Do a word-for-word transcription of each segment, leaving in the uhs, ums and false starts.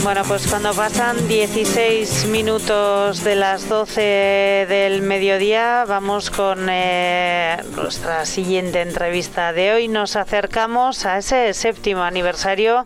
Bueno, pues cuando pasan dieciséis minutos de las doce del mediodía, vamos con eh, nuestra siguiente entrevista de hoy. Nos acercamos a ese séptimo aniversario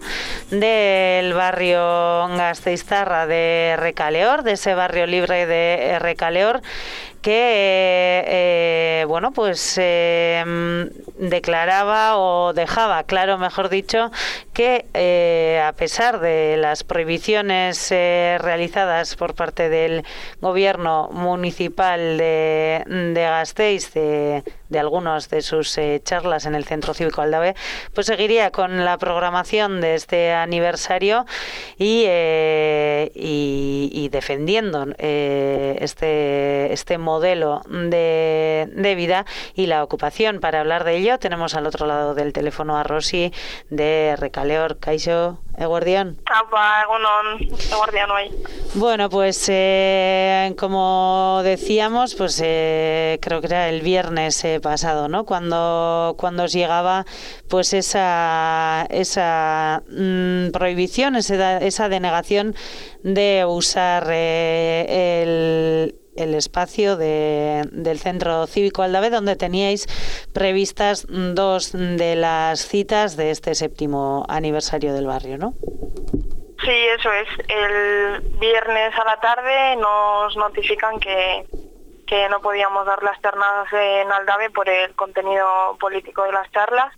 del barrio Gasteiztarra de Recaleor, de ese barrio libre de Recaleor, que eh, eh, bueno pues eh, declaraba o dejaba claro, mejor dicho, que eh, a pesar de las prohibiciones eh, realizadas por parte del gobierno municipal de, de Gasteiz de, de algunas de sus eh, charlas en el Centro Cívico Aldave, pues seguiría con la programación de este aniversario y, eh, y, y defendiendo eh, este, este modelo de, de vida y la ocupación. Para hablar de ello tenemos al otro lado del teléfono a Rosy de Recaleor. Kaixo, eguerdión. Apa, egunon, eguerdión hoy. Bueno, pues eh, como decíamos, pues eh, creo que era el viernes eh, pasado, ¿no? Cuando cuando os llegaba pues esa esa mmm, prohibición, esa, esa denegación de usar eh, el el espacio de, del Centro Cívico Aldave, donde teníais previstas dos de las citas de este séptimo aniversario del barrio, ¿no? Sí, eso es. El viernes a la tarde nos notifican que, que no podíamos dar las charlas en Aldave por el contenido político de las charlas.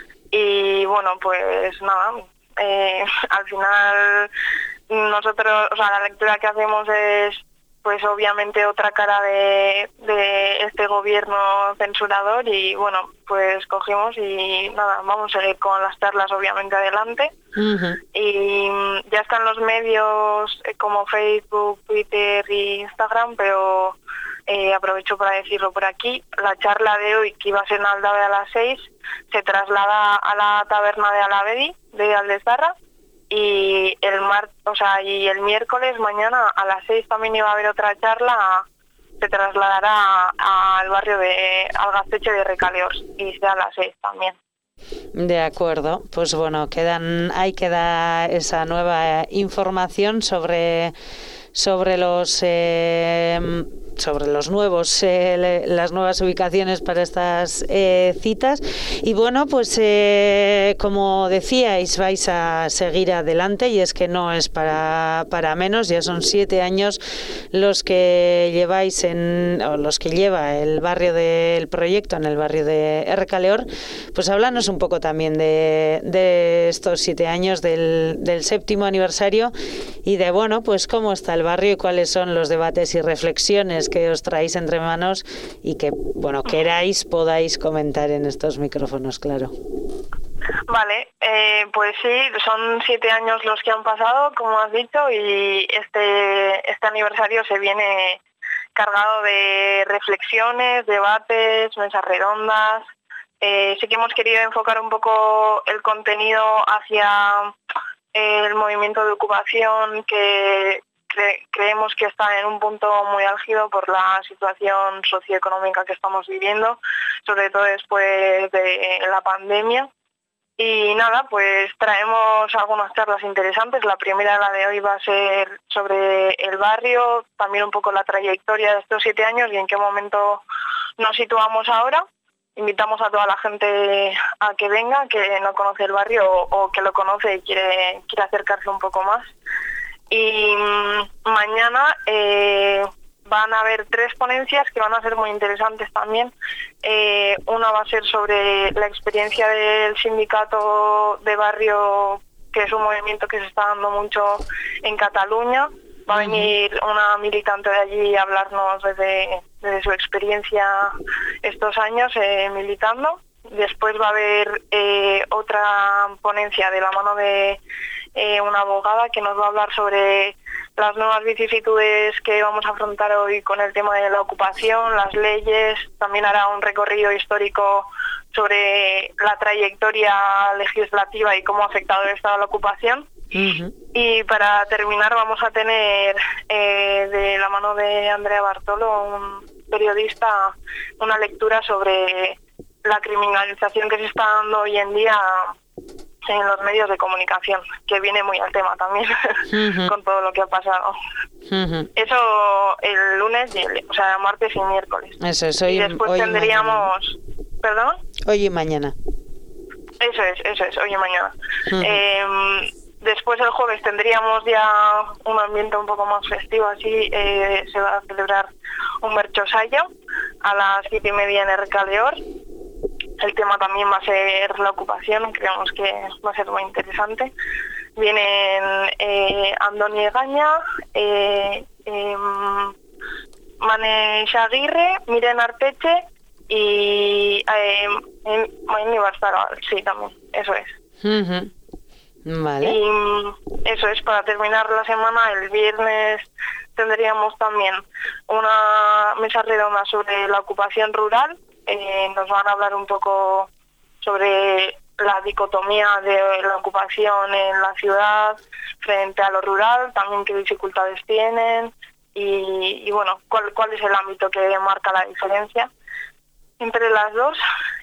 Y bueno, pues nada, eh, al final nosotros, o sea, la lectura que hacemos es pues obviamente otra cara de, de este gobierno censurador y bueno, pues cogimos y nada, vamos a seguir con las charlas obviamente adelante. Uh-huh. Y ya están los medios como Facebook, Twitter e Instagram, pero eh, aprovecho para decirlo por aquí, la charla de hoy, que iba a ser en Aldave a las seis, se traslada a la taberna de Alavedi, de Aldezarra. Y el mar, o sea, y el miércoles mañana a las seis también iba a haber otra charla, se trasladará al barrio de Algasteche de Recaleor y será a las seis también. De acuerdo, pues bueno, quedan ahí queda esa nueva información sobre sobre los eh, sobre los nuevos eh, le, las nuevas ubicaciones para estas eh, citas y bueno, pues eh, como decíais, vais a seguir adelante y es que no es para para menos. Ya son siete años los que lleváis en o los que lleva el barrio del proyecto en el barrio de Recaleor. Pues háblanos un poco también de, de estos siete años del, del séptimo aniversario y de bueno, pues cómo está el barrio y cuáles son los debates y reflexiones que os traéis entre manos y que, bueno, queráis, podáis comentar en estos micrófonos, claro. Vale, eh, pues sí, son siete años los que han pasado, como has dicho, y este, este aniversario se viene cargado de reflexiones, debates, mesas redondas. Eh, sí que hemos querido enfocar un poco el contenido hacia el movimiento de ocupación que cre- creemos que está en un punto muy álgido por la situación socioeconómica que estamos viviendo, sobre todo después de la pandemia. Y nada, pues traemos algunas charlas interesantes. La primera, la de hoy, va a ser sobre el barrio, también un poco la trayectoria de estos siete años y en qué momento nos situamos ahora. Invitamos a toda la gente a que venga, que no conoce el barrio o, o que lo conoce y quiere, quiere acercarse un poco más. Y mmm, mañana eh, van a haber tres ponencias que van a ser muy interesantes también. Eh, una va a ser sobre la experiencia del sindicato de barrio, que es un movimiento que se está dando mucho en Cataluña. Va a venir una militante de allí a hablarnos desde, desde su experiencia estos años eh, militando. Después va a haber eh, otra ponencia de la mano de eh, una abogada que nos va a hablar sobre las nuevas vicisitudes que vamos a afrontar hoy con el tema de la ocupación, las leyes. También hará un recorrido histórico sobre la trayectoria legislativa y cómo ha afectado el estado a la ocupación. Uh-huh. Y para terminar vamos a tener eh, de la mano de Andrea Bartolo, un periodista, una lectura sobre la criminalización que se está dando hoy en día en los medios de comunicación, que viene muy al tema también, uh-huh. con todo lo que ha pasado. Uh-huh. Eso el lunes, y el, o sea, martes y miércoles. Eso es, hoy, y después hoy tendríamos... ¿Perdón? Hoy y mañana. Eso es, eso es, hoy y mañana. Uh-huh. Eh, después el jueves tendríamos ya un ambiente un poco más festivo, así eh, se va a celebrar un merchosayo a las siete y media en Ercaleor. El tema también va a ser la ocupación, creemos que va a ser muy interesante. Vienen eh, Andoni Egaña, eh, eh, Mane Xaguirre, Miren Arteche y eh, Maini Barzara, sí, también, eso es. Uh-huh. Vale. Y eso es, para terminar la semana, el viernes tendríamos también una mesa redonda sobre la ocupación rural. Eh, nos van a hablar un poco sobre la dicotomía de la ocupación en la ciudad frente a lo rural, también qué dificultades tienen y, y bueno, cuál, cuál es el ámbito que marca la diferencia entre las dos.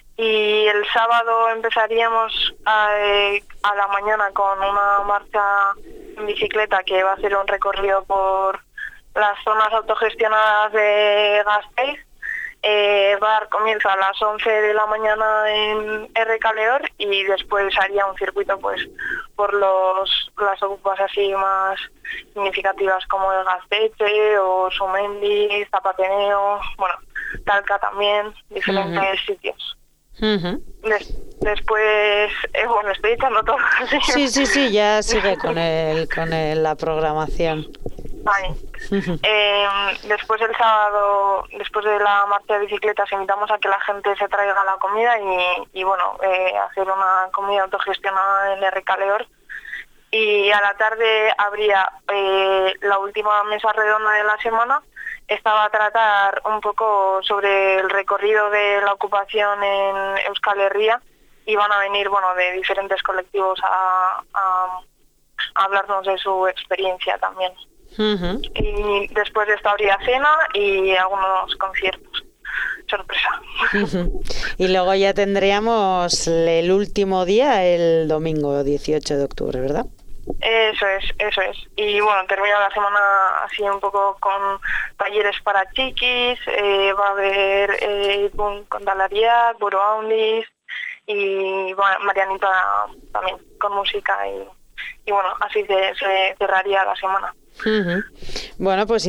Y el sábado empezaríamos a, a la mañana con una marcha en bicicleta que va a ser un recorrido por las zonas autogestionadas de Gasteiz. Eh, va a dar comienzo a las once de la mañana en Ercaleor y después haría un circuito pues por los las ocupas así más significativas como el Gazteche o Sumendi, Zapateneo, bueno, Talca también, diferentes uh-huh. sitios. Uh-huh. Des, después, eh, bueno, estoy echando todo. Sí, sí, sí, ya sigue con el con el, la programación. Vale. Uh-huh. Eh, después el sábado, después de la marcha de bicicletas, invitamos a que la gente se traiga la comida y, y bueno, eh, hacer una comida autogestionada en Ercaleor. Y a la tarde habría eh, la última mesa redonda de la semana. Esta va a tratar un poco sobre el recorrido de la ocupación en Euskal Herria y van a venir, bueno, de diferentes colectivos a, a, a hablarnos de su experiencia también. Uh-huh. Y después de esta habría cena y algunos conciertos. Sorpresa. Uh-huh. Y luego ya tendríamos el último día, el domingo dieciocho de octubre, ¿verdad? Eso es, eso es. Y bueno, termina la semana así un poco con talleres para chiquis, eh, va a haber eh, con Dalariat, Buroaundis y bueno, Marianita también con música y, y bueno, así se, se cerraría la semana. Uh-huh. Bueno, pues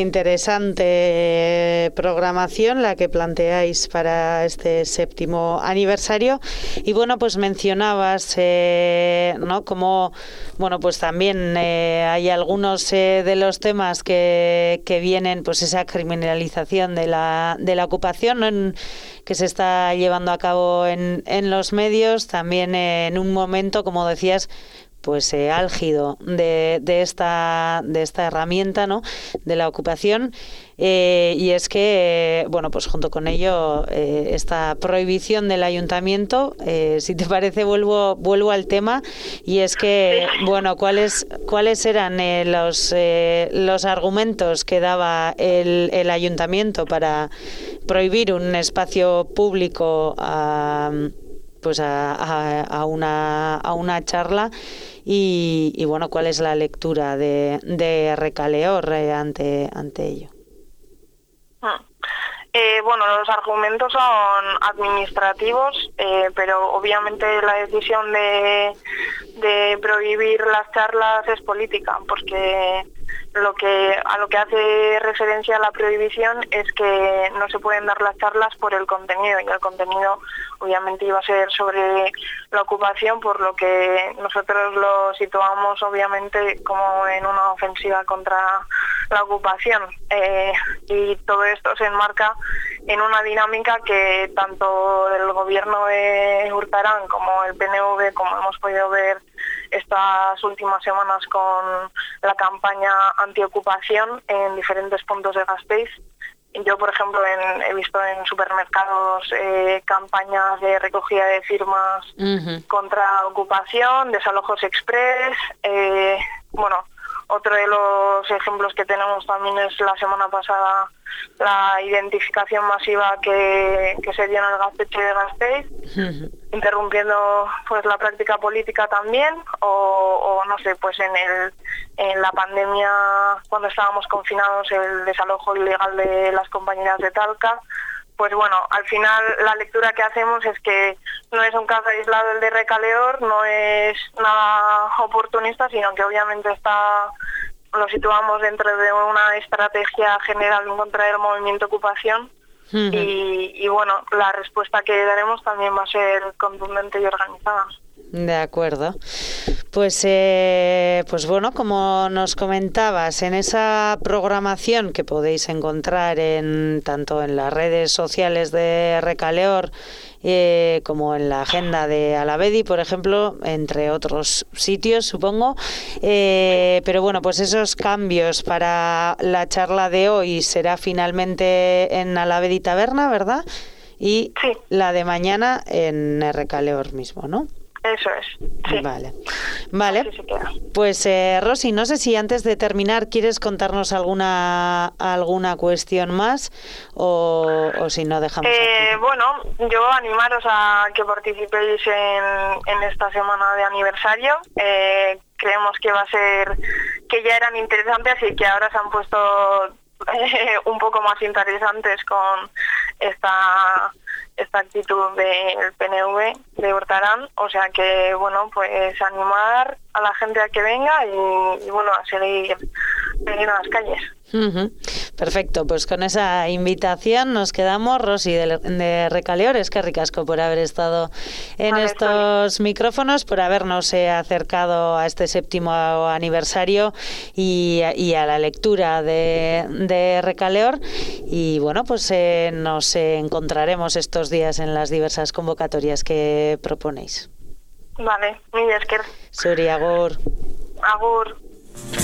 interesante programación la que planteáis para este séptimo aniversario. Y bueno, pues mencionabas, eh, ¿no? Como, bueno, pues también eh, hay algunos eh, de los temas que, que vienen, pues esa criminalización de la, de la ocupación, ¿no? En, que se está llevando a cabo en, en los medios, también eh, en un momento, como decías, pues eh, álgido de, de esta de esta herramienta, ¿no?, de la ocupación, eh, y es que eh, bueno, pues junto con ello eh, esta prohibición del ayuntamiento, eh, si te parece vuelvo vuelvo al tema, y es que bueno, cuáles cuáles eran eh, los eh, los argumentos que daba el, el ayuntamiento para prohibir un espacio público a pues a, a, a una a una charla. Y, y bueno, ¿cuál es la lectura de, de Ercaleor eh, ante, ante ello? Eh, bueno, los argumentos son administrativos, eh, pero obviamente la decisión de, de prohibir las charlas es política, porque lo que a lo que hace referencia la prohibición es que no se pueden dar las charlas por el contenido, y el contenido obviamente iba a ser sobre la ocupación, por lo que nosotros lo situamos obviamente como en una ofensiva contra la ocupación, eh, y todo esto se enmarca en una dinámica que tanto el gobierno de Urtaran como el P N V, como hemos podido ver estas últimas semanas con la campaña antiocupación en diferentes puntos de Gasteiz. Yo, por ejemplo, en, he visto en supermercados eh, campañas de recogida de firmas uh-huh. contra ocupación, desalojos express, eh, bueno, otro de los ejemplos que tenemos también es la semana pasada la identificación masiva que, que se dio en el Gaztetxe de Gasteiz, uh-huh. interrumpiendo pues la práctica política también, o, o no sé, pues en el en la pandemia, cuando estábamos confinados, el desalojo ilegal de las compañeras de Talca. Pues bueno, al final la lectura que hacemos es que no es un caso aislado el de Recaleor, no es nada oportunista, sino que obviamente está, lo situamos dentro de una estrategia general en contra del movimiento ocupación. Uh-huh. y, y bueno, la respuesta que daremos también va a ser contundente y organizada. De acuerdo. Pues, eh, pues bueno, como nos comentabas, en esa programación que podéis encontrar en tanto en las redes sociales de Recaleor eh, como en la agenda de Alavedi, por ejemplo, entre otros sitios, supongo. Eh, pero bueno, pues esos cambios para la charla de hoy será finalmente en Alavedi Taberna, ¿verdad? Y sí. La de mañana en Recaleor mismo, ¿no? Eso es, sí. Vale, vale. Pues eh, Rosy, no sé si antes de terminar quieres contarnos alguna alguna cuestión más o, o si no dejamos eh, aquí. Bueno, yo animaros a que participéis en, en esta semana de aniversario. Eh, creemos que va a ser, que ya eran interesantes y que ahora se han puesto eh, un poco más interesantes con esta... esta actitud del P N V de Hurtarán, o sea que bueno, pues animar a la gente a que venga y, y bueno, a seguir veniendo a las calles. Uh-huh. Perfecto, pues con esa invitación nos quedamos. Rosy de, de Recaleor, es que ricasco por haber estado en vale, estos estoy. micrófonos, por habernos eh, acercado a este séptimo aniversario y, y a la lectura de, de Recaleor, y bueno, pues eh, nos eh, encontraremos estos días en las diversas convocatorias que proponéis. Vale, mila esker. Zuri, agur. Agur.